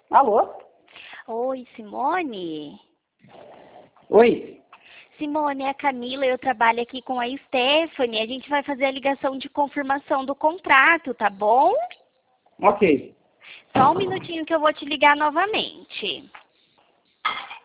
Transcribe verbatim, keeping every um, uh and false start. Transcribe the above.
Alô? Oi, Simone? Oi? Simone, é a Camila, eu trabalho aqui com a Stephanie. A gente vai fazer a ligação de confirmação do contrato, tá bom? Ok. Só um minutinho que eu vou te ligar novamente.